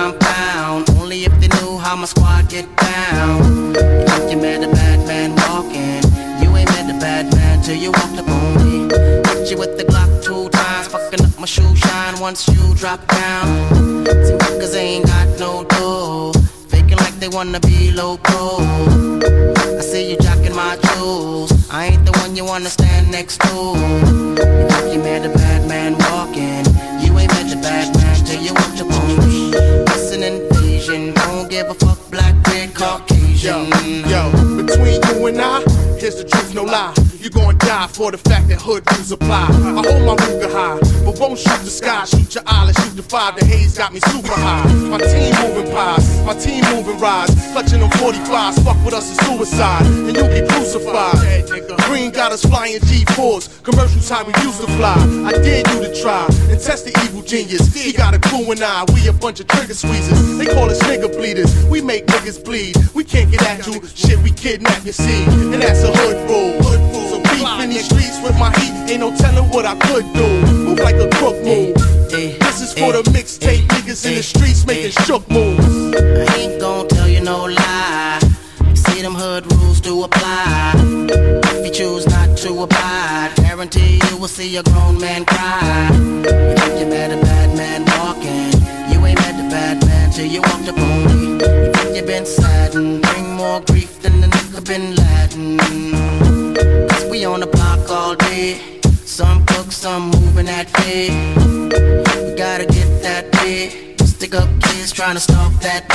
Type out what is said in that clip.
compound. Only if they knew how my squad get down. You think you met a bad man walking. You ain't met a bad man till you walked up on me. Hit you with the Glock 2 times, fucking up my shoe shine once you drop down. See, niggas ain't got no dough, faking like they wanna be low pro. I see you jocking my jewels, I ain't the one you wanna stand next to. You think you met a bad man walking. You ain't met a bad man till you walked up on me. Listen, invasion, don't give a fuck, black, red, Caucasian. Yo, between you and I, here's the truth, no lie. You gon' die for the fact that hood rules apply. I hold my Ruger high, but won't shoot the sky. Shoot your eye, let's shoot the 5. The haze got me super high. My team moving pies, my team moving rides. Clutching them 45s, fuck with us is suicide. And you get crucified. Green got us flying G4s. Commercials how we used to fly. I dare you to try and test the evil genius. He got a crew and I, we a bunch of trigger squeezers. They call us nigga bleeders. We make niggas bleed. We can't get at you, shit, we kidnap your seed. And that's a hood rule. So beef in these streets with my heat, ain't no telling what I could do. Move like a crook move. This is for the mixtape niggas in the streets making shook moves. I ain't gon' tell you no lie. See them hood rules do apply. If you choose not to abide, guarantee you will see a grown man cry. You think you met a bad man walking. You ain't met a bad man till you walked up on me. You think you been saddened, bring more grief than the nigga Bin Laden. Cause we on the block all day. Some cook, some moving that way. We gotta get that way. Stick up kids trying to stop that